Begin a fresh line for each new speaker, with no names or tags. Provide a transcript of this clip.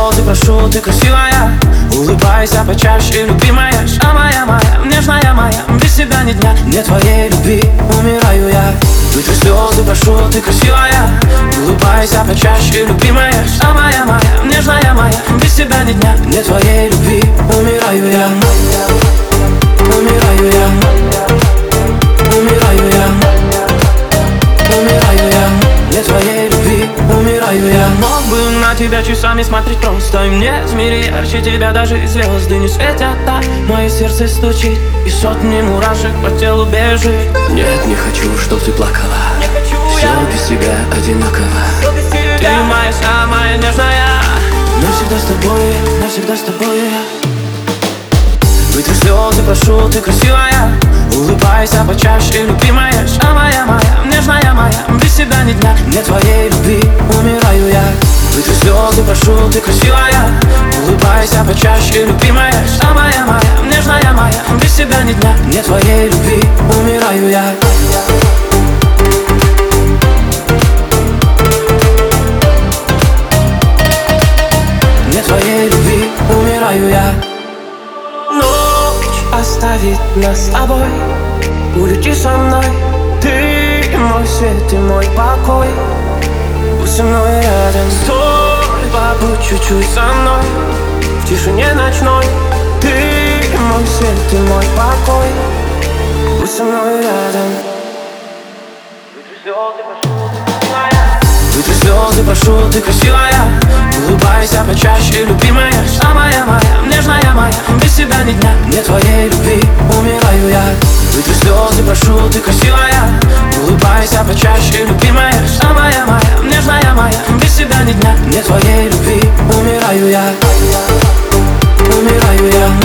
слезы, прошу, ты красивая. Улыбайся почаще, любимая. Самая моя, нежная моя. Без тебя ни дня, нет твоей любви, умираю я. Вытри слезы, прошу, ты красивая. Улыбайся почаще, любимая. Самая моя, нежная моя. Без тебя ни дня, нет твоей любви, умираю я. Умираю я. Умираю я. Умираю я. Нет твоей любви, умираю я. Мог бы на тебя часами смотреть просто, и мне в мире ярче тебя даже и звезды не светят так. Мое сердце стучит, и сотни мурашек по телу бежит.
Нет, не хочу, чтоб ты плакала. Все без тебя одинаково.
Ты моя самая нежная. Навсегда с тобой, навсегда с тобой. Вытри слезы, прошу, ты красивая. Улыбайся почаще, любимая. Самая моя, нежная моя. Без тебя ни дня, нет твоей любви, умираю я. Вытри слезы, прошу, ты красивая. Улыбайся почаще, любимая. Самая моя, нежная моя. Без тебя ни дня, нет твоей любви, умираю я. Нет твоей любви, умираю я. Оставит нас с тобой, улети со мной. Ты мой свет и мой покой. Будь со мной рядом, стой, побудь чуть-чуть со мной. В тишине ночной. Ты мой свет и мой покой. Будь со мной рядом. Вытри слезы, прошу, ты красивая. Улыбайся почаще, любимая. Самая моя, нежная моя. Без тебя ни дня, нет твоей любви, умираю я. Вытри слезы, прошу, ты красивая. Улыбайся почаще, любимая. Самая моя, нежная моя. Без тебя ни дня, нет твоей любви, умираю я. Умираю я.